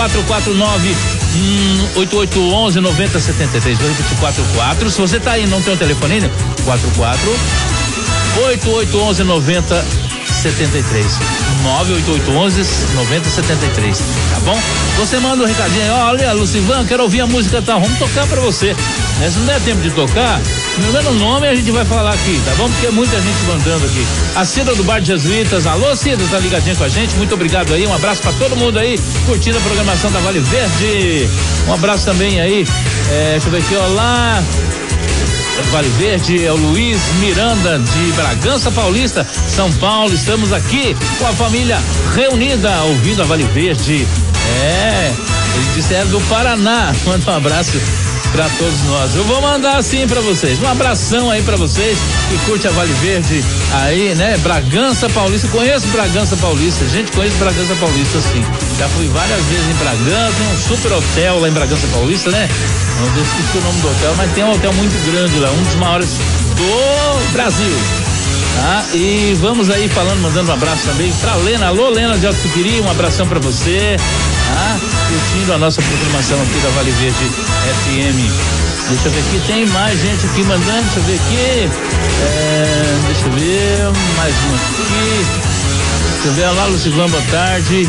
449-8811-9073. Vou repetir, 44. Se você tá aí, não tem o telefone ainda, 44-8811-9073. 98811-9073, tá bom? Você manda um recadinho aí, olha, Lucivan, quero ouvir a música tal, vamos tocar pra você. Né? Se não der tempo de tocar, me dando o nome a gente vai falar aqui, tá bom? Porque é muita gente mandando aqui. A Cida do Bar de Jesuítas, alô Cida, tá ligadinha com a gente, muito obrigado aí, um abraço pra todo mundo aí, curtindo a programação da Vale Verde. Um abraço também aí, deixa eu ver aqui, olá. Vale Verde, é o Luiz Miranda de Bragança Paulista, São Paulo. Estamos aqui com a família reunida ouvindo a Vale Verde. Ele disse é do Paraná. Manda um abraço pra todos nós. Eu vou mandar assim pra vocês. Um abração aí pra vocês que curte a Vale Verde aí, né? Bragança Paulista. Conheço Bragança Paulista. Gente, conheço Bragança Paulista sim. Já fui várias vezes em Bragança. Tem um super hotel lá em Bragança Paulista, né? Não esqueci o nome do hotel, mas tem um hotel muito grande lá, um dos maiores do Brasil. Tá? E vamos aí falando, mandando um abraço também pra Lena. Alô, Lena de Alto Suquiri, um abração pra você. Tá? Curtindo a nossa programação aqui da Vale Verde FM. Deixa eu ver aqui, tem mais gente aqui mandando, deixa eu ver aqui. Deixa eu ver, mais uma aqui. Deixa eu ver, olá, Lucivan, boa tarde.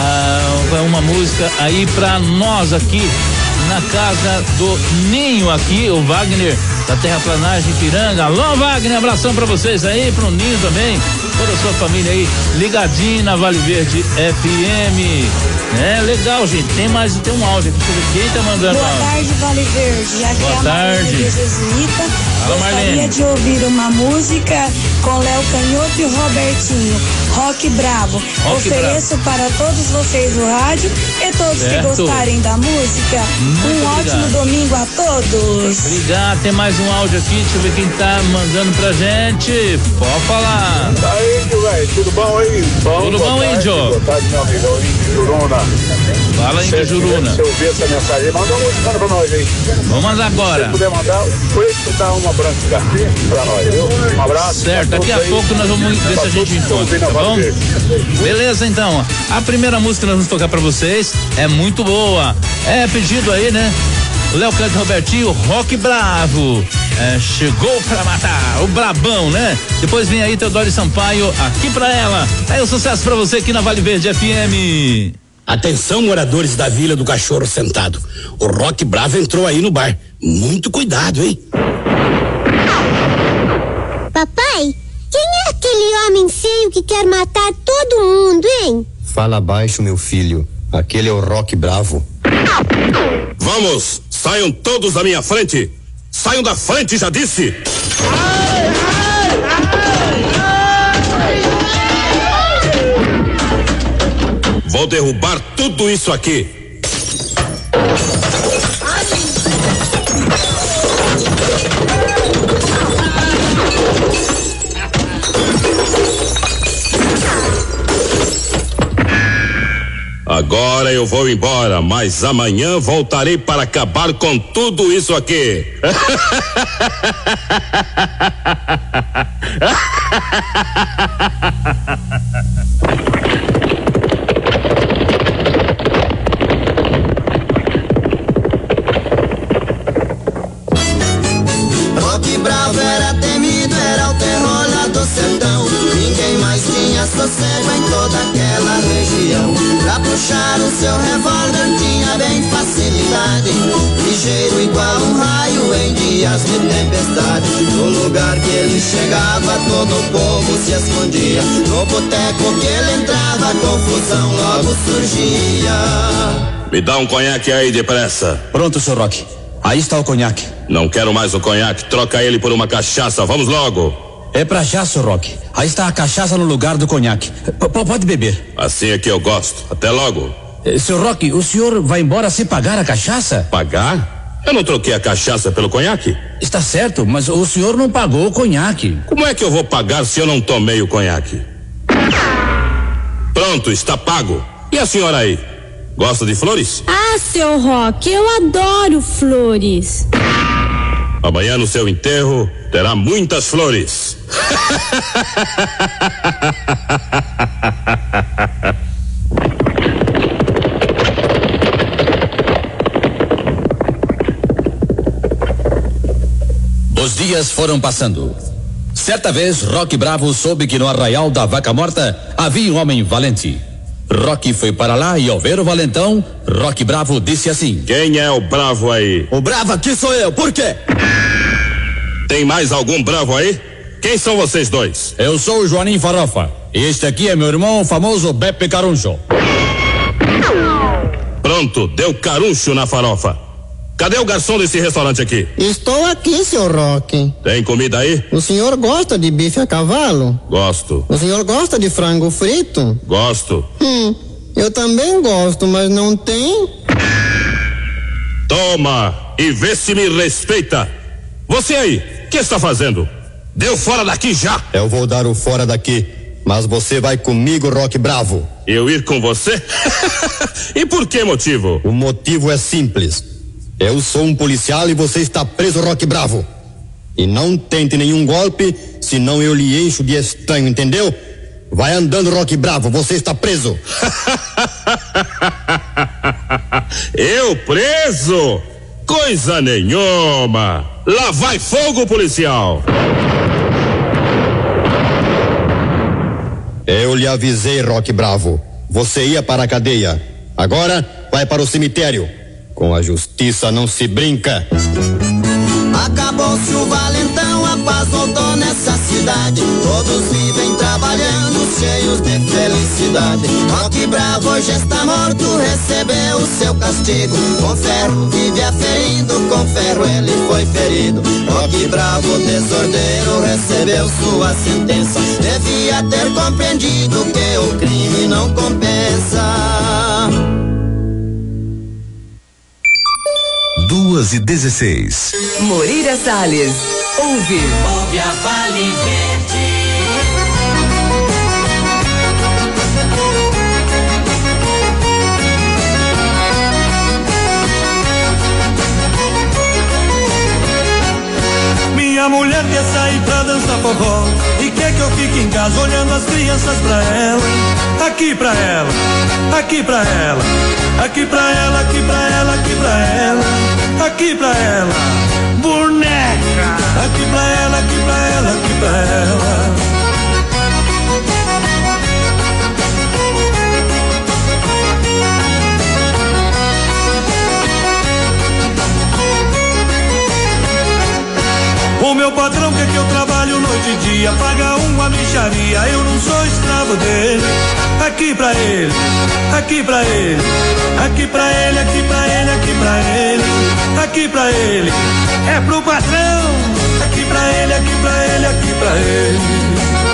Uma música aí pra nós aqui na casa do Ninho aqui, o Wagner da Terraplanagem Piranga. Alô, Wagner, abração pra vocês aí, pro Ninho também, toda a sua família aí, ligadinho na Vale Verde FM. Legal, gente, tem um áudio aqui, deixa eu ver quem tá mandando. Boa tarde, Vale Verde, aqui boa é a tarde. Marlene Jesuíta. Alô, gostaria de ouvir uma música com Léo Canhoto e Robertinho, Rock Bravo. Ofereço para todos vocês o rádio e todos que gostarem da música. Muito ótimo domingo a todos. Obrigado, tem mais um áudio aqui, deixa eu ver quem tá mandando pra gente. Pode falar. Tá aí, velho, tudo bom aí? Tudo bom, Índio? Boa tarde, meu amigão, Índio Juruna. Fala, Índio Juruna. Se eu ouvir essa mensagem, manda uma música pra nós aí. Vamos mandar agora. Se puder mandar, foi escutar uma branca pra nós, viu? Um abraço. Certo, daqui a pouco nós vamos ver se a gente encontra, tá bom? Beleza, então. A primeira música que nós vamos tocar pra vocês é muito boa. É pedido aí, né? Léo Canhoto e Robertinho, Rock Bravo. Chegou pra matar, o Brabão, né? Depois vem aí Teodoro Sampaio, Aqui Pra Ela. Aí o sucesso pra você aqui na Vale Verde FM. Atenção, moradores da Vila do Cachorro Sentado. O Rock Bravo entrou aí no bar. Muito cuidado, hein? Papai, quem é aquele homem feio que quer matar todo mundo, hein? Fala baixo, meu filho. Aquele é o Rock Bravo. Vamos, saiam todos da minha frente. Saiam da frente, já disse. Vou derrubar tudo isso aqui. Agora eu vou embora, mas amanhã voltarei para acabar com tudo isso aqui. Rock Bravo era temido, era o terror lá do sertão. Ninguém mais tinha sossego em toda aquela região. Pra puxar o seu revólver tinha bem facilidade, ligeiro igual um raio em dias de tempestade. No lugar que ele chegava todo o povo se escondia. No boteco que ele entrava a confusão logo surgia. Me dá um conhaque aí depressa. Pronto, seu Rock. Aí está o conhaque. Não quero mais o conhaque, troca ele por uma cachaça, vamos logo. É pra já, seu Rock. Aí está a cachaça no lugar do conhaque. Pode beber. Assim é que eu gosto. Até logo. Seu Rock, o senhor vai embora sem pagar a cachaça? Pagar? Eu não troquei a cachaça pelo conhaque. Está certo, mas o senhor não pagou o conhaque. Como é que eu vou pagar se eu não tomei o conhaque? Pronto, está pago. E a senhora aí? Gosta de flores? Ah, seu Rock, eu adoro flores. Amanhã no seu enterro terá muitas flores. Os dias foram passando. Certa vez, Roque Bravo soube que no arraial da Vaca Morta havia um homem valente. Roque foi para lá e ao ver o valentão, Roque Bravo disse assim: quem é o bravo aí? O bravo aqui sou eu, por quê? Tem mais algum bravo aí? Quem são vocês dois? Eu sou o Joaninho Farofa. E este aqui é meu irmão, o famoso Beppe Caruncho. Pronto, deu caruncho na farofa. Cadê o garçom desse restaurante aqui? Estou aqui, seu Roque. Tem comida aí? O senhor gosta de bife a cavalo? Gosto. O senhor gosta de frango frito? Gosto. Eu também gosto, mas não tem. Toma e vê se me respeita. Você aí, o que está fazendo? Deu fora daqui já. Eu vou dar o fora daqui, mas você vai comigo, Roque Bravo. Eu ir com você? E por que motivo? O motivo é simples. Eu sou um policial e você está preso, Roque Bravo. E não tente nenhum golpe, senão eu lhe encho de estranho, entendeu? Vai andando, Roque Bravo, você está preso. Eu preso? Coisa nenhuma. Lá vai fogo, policial. Eu lhe avisei, Roque Bravo. Você ia para a cadeia. Agora vai para o cemitério. Com a justiça não se brinca. Acabou-se o valentão, a paz voltou nessa cidade. Todos vivem trabalhando, cheios de felicidade. Roque Bravo hoje está morto, recebeu o seu castigo. Com ferro vive aferindo, com ferro ele foi ferido. Roque Bravo, desordeiro, recebeu sua sentença. Devia ter compreendido que o crime não compensa. 2:16. Moreira Salles. Ouve a Vale Verde. Minha mulher quer sair pra dançar forró e quer que eu fique em casa olhando as crianças pra ela. Aqui pra ela, aqui pra ela, aqui pra ela, aqui pra ela, aqui pra ela, aqui pra ela, boneca. Aqui pra ela, aqui pra ela, aqui pra ela. O meu patrão quer que eu trabalho noite e dia, paga uma mixaria, eu não sou escravo dele. Aqui pra ele, aqui pra ele, aqui pra ele, aqui pra ele, aqui pra ele, aqui pra ele, é pro patrão. Aqui pra ele, aqui pra ele, aqui pra ele.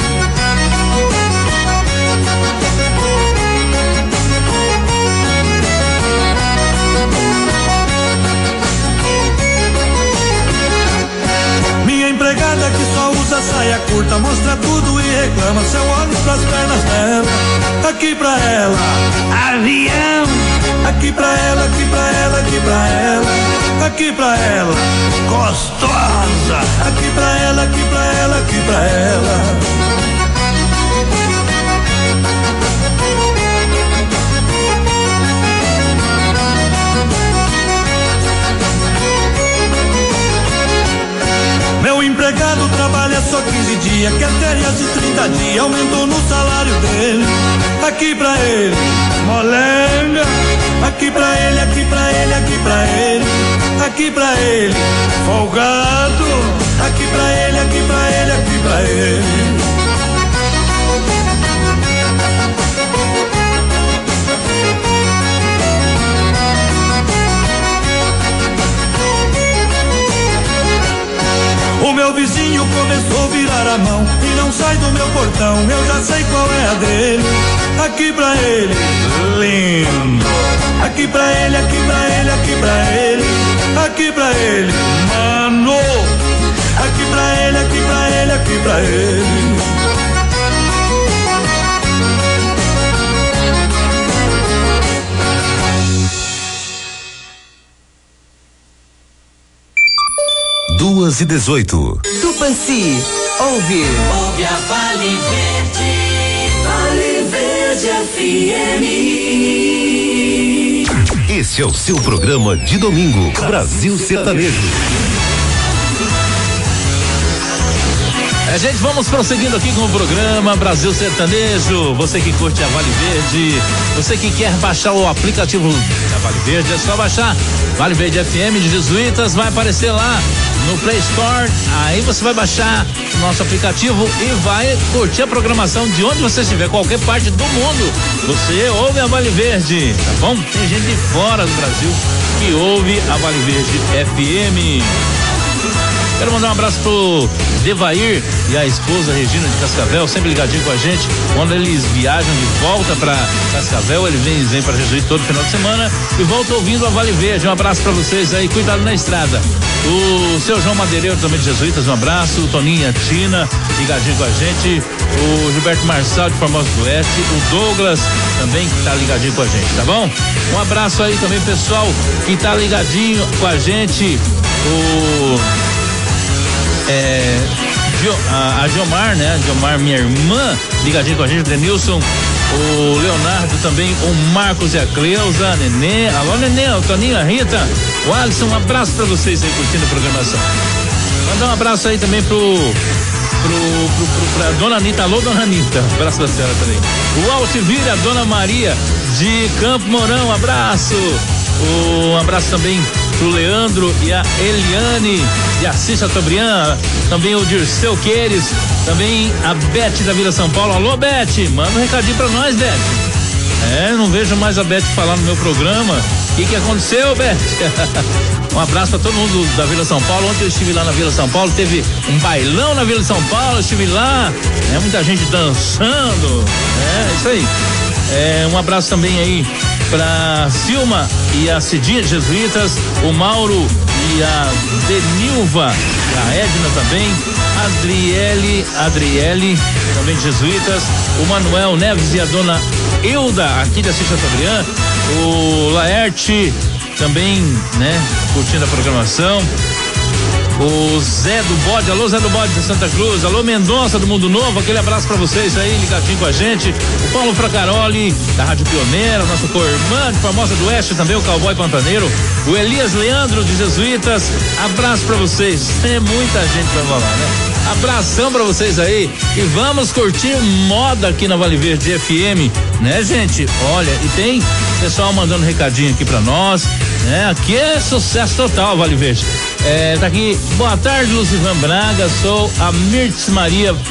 Minha empregada que só usa saia curta, mostra tudo e reclama, se eu olho pras pernas dela. Aqui pra ela, avião. Aqui pra ela, aqui pra ela, aqui pra ela, aqui pra ela, gostosa. Aqui pra ela, aqui pra ela, aqui pra ela. Meu empregado trabalha só 15 dias, quer férias de 30 dias, aumentou no salário dele. Aqui pra ele, molenga. Aqui pra ele, aqui pra ele, aqui pra ele, aqui pra ele, folgado. Aqui pra ele, aqui pra ele, aqui pra ele. O meu vizinho começou a virar a mão e não sai do meu portão, eu já sei qual é a dele. Aqui pra ele, lindo. Aqui pra ele, aqui pra ele, aqui pra ele, aqui pra ele, mano. Aqui pra ele, aqui pra ele, aqui pra ele. Duas e 18. Tupanci, ouve a Vale Verde. Vale Verde FM. Este é o seu programa de domingo, Brasil Sertanejo. Gente, vamos prosseguindo aqui com o programa Brasil Sertanejo. Você que curte a Vale Verde, você que quer baixar o aplicativo da Vale Verde, é só baixar Vale Verde FM de Jesuítas, vai aparecer lá no Play Store. Aí você vai baixar o nosso aplicativo e vai curtir a programação de onde você estiver, qualquer parte do mundo. Você ouve a Vale Verde, tá bom? Tem gente de fora do Brasil que ouve a Vale Verde FM. Quero mandar um abraço pro Devair e a esposa Regina de Cascavel, sempre ligadinho com a gente. Quando eles viajam de volta pra Cascavel, eles vêm pra Jesuíta todo final de semana e volta ouvindo a Vale Verde. Um abraço pra vocês aí, cuidado na estrada. O seu João Madeireiro também de Jesuítas, um abraço. O Toninho e a Tina, ligadinho com a gente. O Gilberto Marçal de Formosa do Oeste. O Douglas também que tá ligadinho com a gente, tá bom? Um abraço aí também, pessoal, que tá ligadinho com a gente. A Diomar, né? Diomar, minha irmã, ligadinho com a gente, o Denilson, o Leonardo também, o Marcos e a Cleusa, a Nenê, alô Nenê, o Toninho, a Rita, o Alisson, um abraço pra vocês aí curtindo a programação. Mandar um abraço aí também pra Dona Anitta, alô Dona Anitta, um abraço pra senhora também. O Altivira, a Dona Maria de Campo Mourão, um abraço. Um abraço também pro Leandro e a Eliane de Assis Chateaubriand, também o Dirceu Queires, também a Beth da Vila São Paulo. Alô, Beth, manda um recadinho pra nós, Beth. Não vejo mais a Beth falar no meu programa. O que aconteceu, Beth? Um abraço pra todo mundo da Vila São Paulo. Ontem eu estive lá na Vila São Paulo, teve um bailão na Vila São Paulo, eu estive lá, muita gente dançando, isso aí. Um abraço também aí pra Silma e a Cidinha de Jesuítas, o Mauro e a Denilva, a Edna também, Adriele também de Jesuítas, o Manuel Neves e a Dona Hilda aqui de Assis Chateaubriand, o Laerte também, curtindo a programação. O Zé do Bode, alô Zé do Bode de Santa Cruz, alô Mendonça do Mundo Novo, aquele abraço pra vocês aí, ligadinho com a gente. O Paulo Fracaroli, da Rádio Pioneira, nosso co-irmã de Formosa do Oeste, também o Cowboy Pantaneiro. O Elias Leandro de Jesuítas, abraço pra vocês. Tem muita gente pra falar, Abração pra vocês aí e vamos curtir moda aqui na Vale Verde FM, gente? Olha, e tem pessoal mandando recadinho aqui pra nós, Aqui é sucesso total, Vale Verde. Tá aqui, boa tarde, Lucivan Braga, sou a Mirtz Maria